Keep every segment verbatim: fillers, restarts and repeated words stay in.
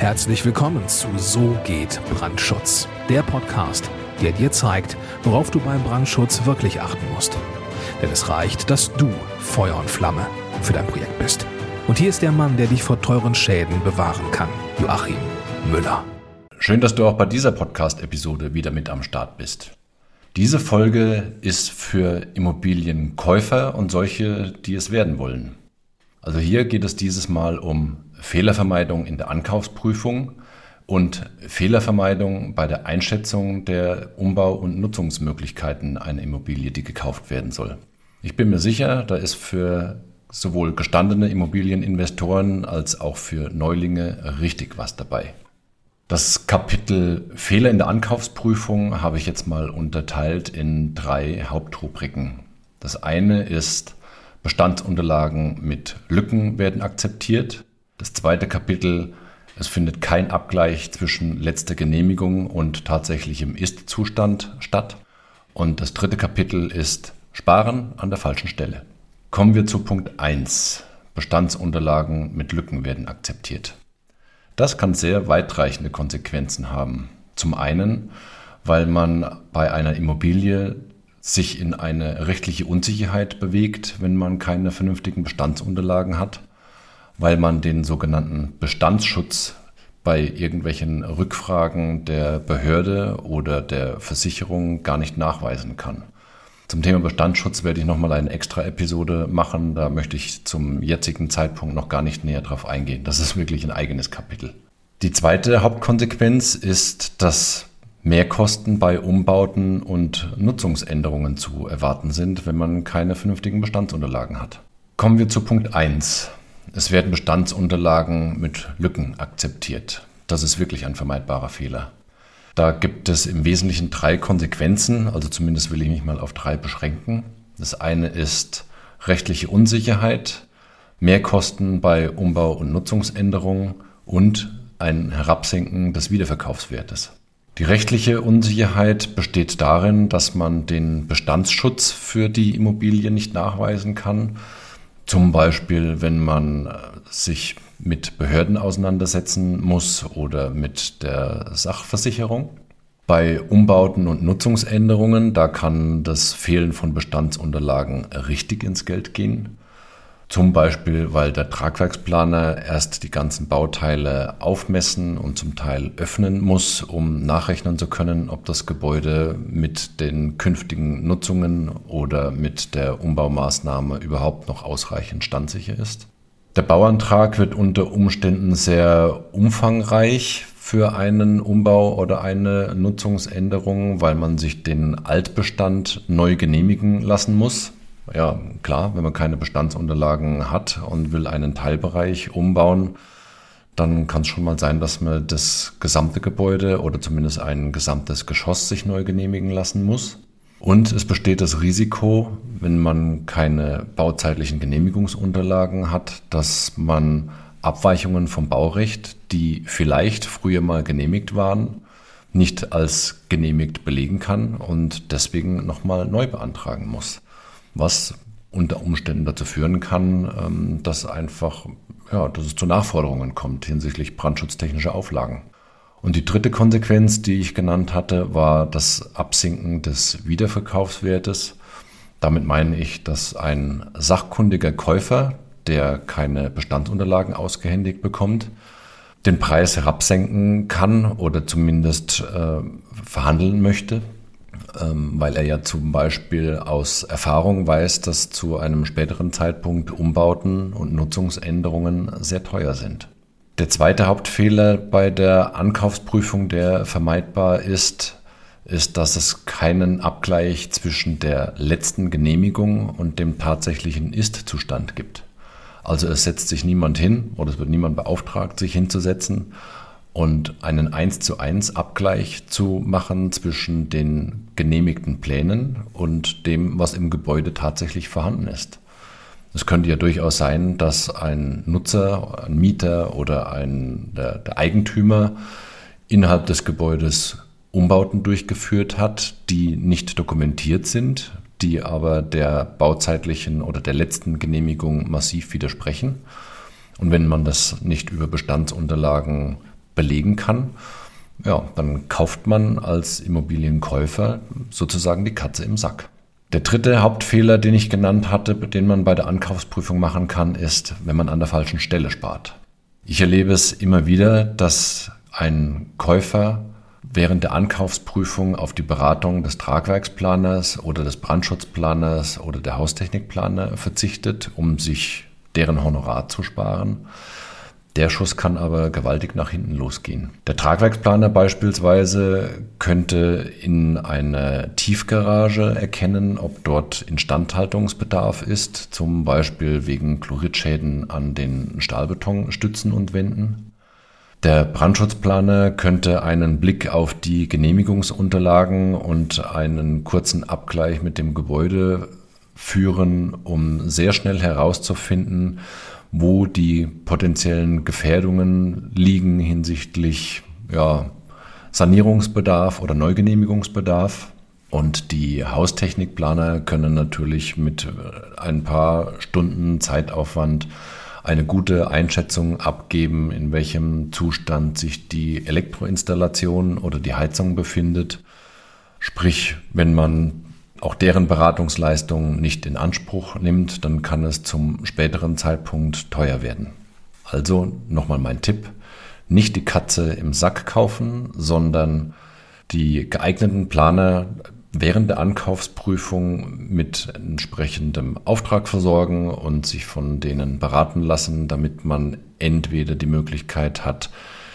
Herzlich willkommen zu So geht Brandschutz, der Podcast, der dir zeigt, worauf du beim Brandschutz wirklich achten musst. Denn es reicht, dass du Feuer und Flamme für dein Projekt bist. Und hier ist der Mann, der dich vor teuren Schäden bewahren kann, Joachim Müller. Schön, dass du auch bei dieser Podcast-Episode wieder mit am Start bist. Diese Folge ist für Immobilienkäufer und solche, die es werden wollen. Also hier geht es dieses Mal um Fehlervermeidung in der Ankaufsprüfung und Fehlervermeidung bei der Einschätzung der Umbau- und Nutzungsmöglichkeiten einer Immobilie, die gekauft werden soll. Ich bin mir sicher, da ist für sowohl gestandene Immobilieninvestoren als auch für Neulinge richtig was dabei. Das Kapitel Fehler in der Ankaufsprüfung habe ich jetzt mal unterteilt in drei Hauptrubriken. Das eine ist: Bestandsunterlagen mit Lücken werden akzeptiert. Das zweite Kapitel: Es findet kein Abgleich zwischen letzter Genehmigung und tatsächlichem Ist-Zustand statt. Und das dritte Kapitel ist: Sparen an der falschen Stelle. Kommen wir zu Punkt eins. Bestandsunterlagen mit Lücken werden akzeptiert. Das kann sehr weitreichende Konsequenzen haben. Zum einen, weil man bei einer Immobilie sich in eine rechtliche Unsicherheit bewegt, wenn man keine vernünftigen Bestandsunterlagen hat, weil man den sogenannten Bestandsschutz bei irgendwelchen Rückfragen der Behörde oder der Versicherung gar nicht nachweisen kann. Zum Thema Bestandsschutz werde ich nochmal eine extra Episode machen. Da möchte ich zum jetzigen Zeitpunkt noch gar nicht näher drauf eingehen. Das ist wirklich ein eigenes Kapitel. Die zweite Hauptkonsequenz ist, dass Mehrkosten bei Umbauten und Nutzungsänderungen zu erwarten sind, wenn man keine vernünftigen Bestandsunterlagen hat. Kommen wir zu Punkt eins. Es werden Bestandsunterlagen mit Lücken akzeptiert. Das ist wirklich ein vermeidbarer Fehler. Da gibt es im Wesentlichen drei Konsequenzen, also zumindest will ich mich mal auf drei beschränken. Das eine ist rechtliche Unsicherheit, Mehrkosten bei Umbau- und Nutzungsänderungen und ein Herabsinken des Wiederverkaufswertes. Die rechtliche Unsicherheit besteht darin, dass man den Bestandsschutz für die Immobilie nicht nachweisen kann. Zum Beispiel, wenn man sich mit Behörden auseinandersetzen muss oder mit der Sachversicherung. Bei Umbauten und Nutzungsänderungen, da kann das Fehlen von Bestandsunterlagen richtig ins Geld gehen. Zum Beispiel, weil der Tragwerksplaner erst die ganzen Bauteile aufmessen und zum Teil öffnen muss, um nachrechnen zu können, ob das Gebäude mit den künftigen Nutzungen oder mit der Umbaumaßnahme überhaupt noch ausreichend standsicher ist. Der Bauantrag wird unter Umständen sehr umfangreich für einen Umbau oder eine Nutzungsänderung, weil man sich den Altbestand neu genehmigen lassen muss. Ja, klar, wenn man keine Bestandsunterlagen hat und will einen Teilbereich umbauen, dann kann es schon mal sein, dass man das gesamte Gebäude oder zumindest ein gesamtes Geschoss sich neu genehmigen lassen muss. Und es besteht das Risiko, wenn man keine bauzeitlichen Genehmigungsunterlagen hat, dass man Abweichungen vom Baurecht, die vielleicht früher mal genehmigt waren, nicht als genehmigt belegen kann und deswegen nochmal neu beantragen muss. Was unter Umständen dazu führen kann, dass einfach, ja, dass es zu Nachforderungen kommt hinsichtlich brandschutztechnischer Auflagen. Und die dritte Konsequenz, die ich genannt hatte, war das Absinken des Wiederverkaufswertes. Damit meine ich, dass ein sachkundiger Käufer, der keine Bestandsunterlagen ausgehändigt bekommt, den Preis herabsenken kann oder zumindest äh, verhandeln möchte, ähm, weil er ja zum Beispiel aus Erfahrung weiß, dass zu einem späteren Zeitpunkt Umbauten und Nutzungsänderungen sehr teuer sind. Der zweite Hauptfehler bei der Ankaufsprüfung, der vermeidbar ist, ist, dass es keinen Abgleich zwischen der letzten Genehmigung und dem tatsächlichen Ist-Zustand gibt. Also es setzt sich niemand hin oder es wird niemand beauftragt, sich hinzusetzen und einen eins zu eins Abgleich zu machen zwischen den genehmigten Plänen und dem, was im Gebäude tatsächlich vorhanden ist. Es könnte ja durchaus sein, dass ein Nutzer, ein Mieter oder ein, der, der Eigentümer innerhalb des Gebäudes Umbauten durchgeführt hat, die nicht dokumentiert sind, die aber der bauzeitlichen oder der letzten Genehmigung massiv widersprechen. Und wenn man das nicht über Bestandsunterlagen belegen kann, ja, dann kauft man als Immobilienkäufer sozusagen die Katze im Sack. Der dritte Hauptfehler, den ich genannt hatte, den man bei der Ankaufsprüfung machen kann, ist, wenn man an der falschen Stelle spart. Ich erlebe es immer wieder, dass ein Käufer während der Ankaufsprüfung auf die Beratung des Tragwerksplaners oder des Brandschutzplaners oder der Haustechnikplaner verzichtet, um sich deren Honorar zu sparen. Der Schuss kann aber gewaltig nach hinten losgehen. Der Tragwerksplaner beispielsweise könnte in einer Tiefgarage erkennen, ob dort Instandhaltungsbedarf ist, zum Beispiel wegen Chloridschäden an den Stahlbetonstützen und Wänden. Der Brandschutzplaner könnte einen Blick auf die Genehmigungsunterlagen und einen kurzen Abgleich mit dem Gebäude führen, um sehr schnell herauszufinden, wo die potenziellen Gefährdungen liegen hinsichtlich ja, Sanierungsbedarf oder Neugenehmigungsbedarf. Und die Haustechnikplaner können natürlich mit ein paar Stunden Zeitaufwand eine gute Einschätzung abgeben, in welchem Zustand sich die Elektroinstallation oder die Heizung befindet. Sprich, wenn man auch deren Beratungsleistung nicht in Anspruch nimmt, dann kann es zum späteren Zeitpunkt teuer werden. Also nochmal mein Tipp, nicht die Katze im Sack kaufen, sondern die geeigneten Planer während der Ankaufsprüfung mit entsprechendem Auftrag versorgen und sich von denen beraten lassen, damit man entweder die Möglichkeit hat,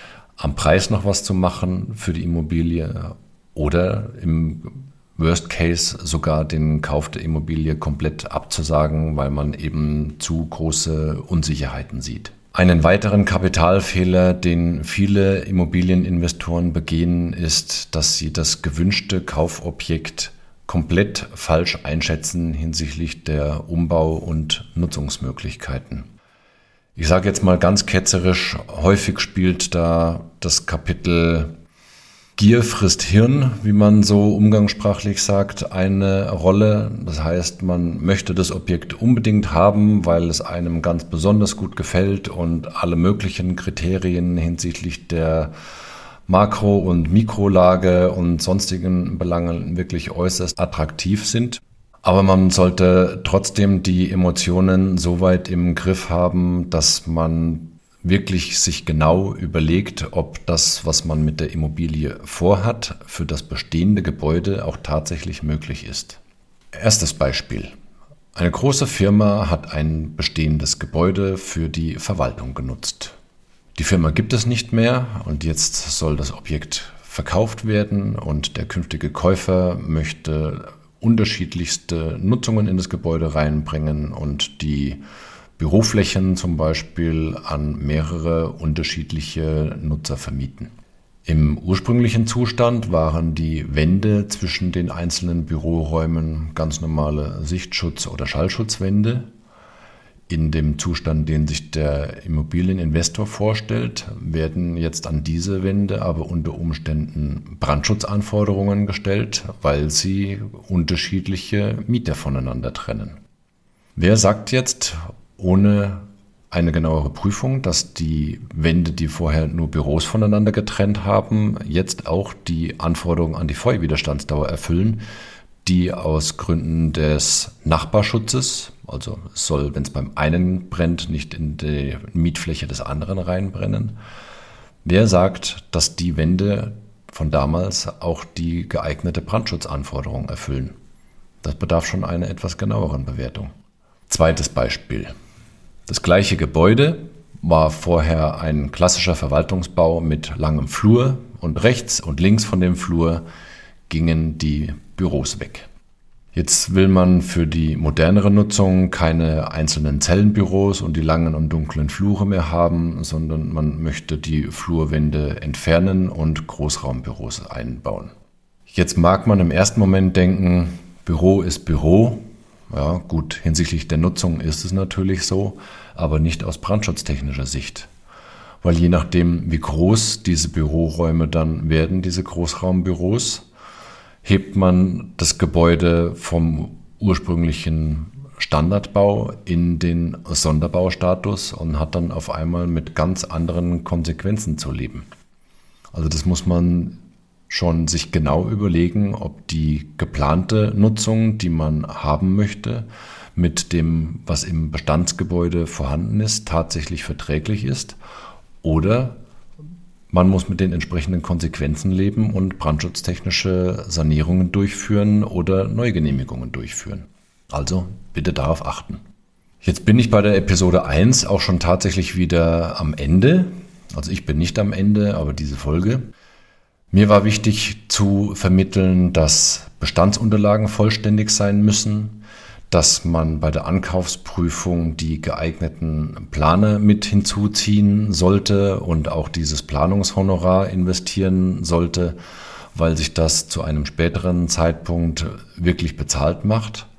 am Preis noch was zu machen für die Immobilie oder im Worst Case sogar den Kauf der Immobilie komplett abzusagen, weil man eben zu große Unsicherheiten sieht. Einen weiteren Kapitalfehler, den viele Immobilieninvestoren begehen, ist, dass sie das gewünschte Kaufobjekt komplett falsch einschätzen hinsichtlich der Umbau- und Nutzungsmöglichkeiten. Ich sage jetzt mal ganz ketzerisch, häufig spielt da das Kapitel Gier frisst Hirn, wie man so umgangssprachlich sagt, eine Rolle. Das heißt, man möchte das Objekt unbedingt haben, weil es einem ganz besonders gut gefällt und alle möglichen Kriterien hinsichtlich der Makro- und Mikrolage und sonstigen Belangen wirklich äußerst attraktiv sind. Aber man sollte trotzdem die Emotionen so weit im Griff haben, dass man wirklich sich genau überlegt, ob das, was man mit der Immobilie vorhat, für das bestehende Gebäude auch tatsächlich möglich ist. Erstes Beispiel. Eine große Firma hat ein bestehendes Gebäude für die Verwaltung genutzt. Die Firma gibt es nicht mehr und jetzt soll das Objekt verkauft werden und der künftige Käufer möchte unterschiedlichste Nutzungen in das Gebäude reinbringen und die Büroflächen zum Beispiel an mehrere unterschiedliche Nutzer vermieten. Im ursprünglichen Zustand waren die Wände zwischen den einzelnen Büroräumen ganz normale Sichtschutz- oder Schallschutzwände. In dem Zustand, den sich der Immobilieninvestor vorstellt, werden jetzt an diese Wände aber unter Umständen Brandschutzanforderungen gestellt, weil sie unterschiedliche Mieter voneinander trennen. Wer sagt jetzt, ohne eine genauere Prüfung, dass die Wände, die vorher nur Büros voneinander getrennt haben, jetzt auch die Anforderungen an die Feuerwiderstandsdauer erfüllen, die aus Gründen des Nachbarschutzes, also es soll, wenn es beim einen brennt, nicht in die Mietfläche des anderen reinbrennen. Wer sagt, dass die Wände von damals auch die geeignete Brandschutzanforderung erfüllen? Das bedarf schon einer etwas genaueren Bewertung. Zweites Beispiel. Das gleiche Gebäude war vorher ein klassischer Verwaltungsbau mit langem Flur und rechts und links von dem Flur gingen die Büros weg. Jetzt will man für die modernere Nutzung keine einzelnen Zellenbüros und die langen und dunklen Flure mehr haben, sondern man möchte die Flurwände entfernen und Großraumbüros einbauen. Jetzt mag man im ersten Moment denken, Büro ist Büro. Ja, gut, hinsichtlich der Nutzung ist es natürlich so, aber nicht aus brandschutztechnischer Sicht. Weil je nachdem, wie groß diese Büroräume dann werden, diese Großraumbüros, hebt man das Gebäude vom ursprünglichen Standardbau in den Sonderbaustatus und hat dann auf einmal mit ganz anderen Konsequenzen zu leben. Also das muss man schon sich genau überlegen, ob die geplante Nutzung, die man haben möchte, mit dem, was im Bestandsgebäude vorhanden ist, tatsächlich verträglich ist, oder man muss mit den entsprechenden Konsequenzen leben und brandschutztechnische Sanierungen durchführen oder Neugenehmigungen durchführen. Also bitte darauf achten. Jetzt bin ich bei der Episode eins auch schon tatsächlich wieder am Ende. Also ich bin nicht am Ende, aber diese Folge. Mir war wichtig zu vermitteln, dass Bestandsunterlagen vollständig sein müssen, dass man bei der Ankaufsprüfung die geeigneten Planer mit hinzuziehen sollte und auch dieses Planungshonorar investieren sollte, weil sich das zu einem späteren Zeitpunkt wirklich bezahlt macht.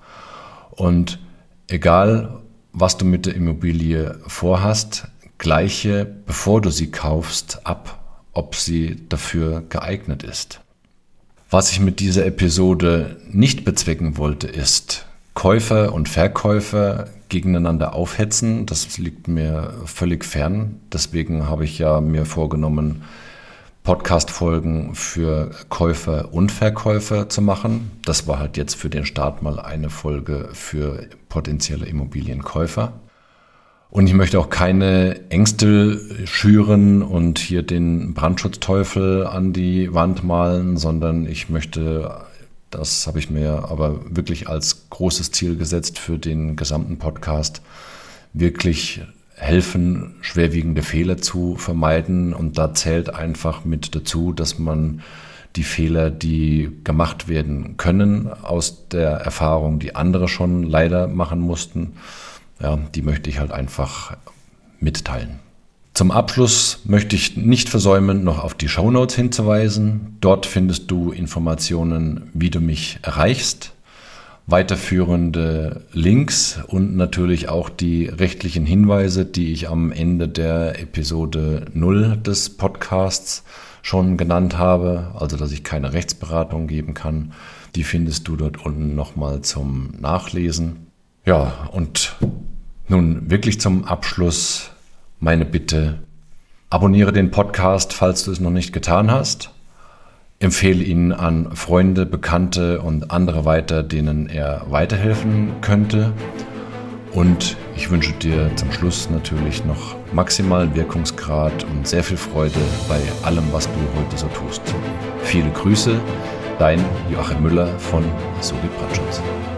Und egal, was du mit der Immobilie vorhast, gleiche, bevor du sie kaufst, ab, ob sie dafür geeignet ist. Was ich mit dieser Episode nicht bezwecken wollte, ist, Käufer und Verkäufer gegeneinander aufhetzen. Das liegt mir völlig fern. Deswegen habe ich ja mir vorgenommen, Podcast-Folgen für Käufer und Verkäufer zu machen. Das war halt jetzt für den Start mal eine Folge für potenzielle Immobilienkäufer. Und ich möchte auch keine Ängste schüren und hier den Brandschutzteufel an die Wand malen, sondern ich möchte, das habe ich mir aber wirklich als großes Ziel gesetzt für den gesamten Podcast, wirklich helfen, schwerwiegende Fehler zu vermeiden. Und da zählt einfach mit dazu, dass man die Fehler, die gemacht werden können, aus der Erfahrung, die andere schon leider machen mussten, ja, die möchte ich halt einfach mitteilen. Zum Abschluss möchte ich nicht versäumen, noch auf die Shownotes hinzuweisen. Dort findest du Informationen, wie du mich erreichst, weiterführende Links und natürlich auch die rechtlichen Hinweise, die ich am Ende der Episode null des Podcasts schon genannt habe, also dass ich keine Rechtsberatung geben kann. Die findest du dort unten nochmal zum Nachlesen. Ja, und nun wirklich zum Abschluss meine Bitte: Abonniere den Podcast, falls du es noch nicht getan hast. Empfehle ihn an Freunde, Bekannte und andere weiter, denen er weiterhelfen könnte. Und ich wünsche dir zum Schluss natürlich noch maximalen Wirkungsgrad und sehr viel Freude bei allem, was du heute so tust. Viele Grüße, dein Joachim Müller von So geht Brandschutz.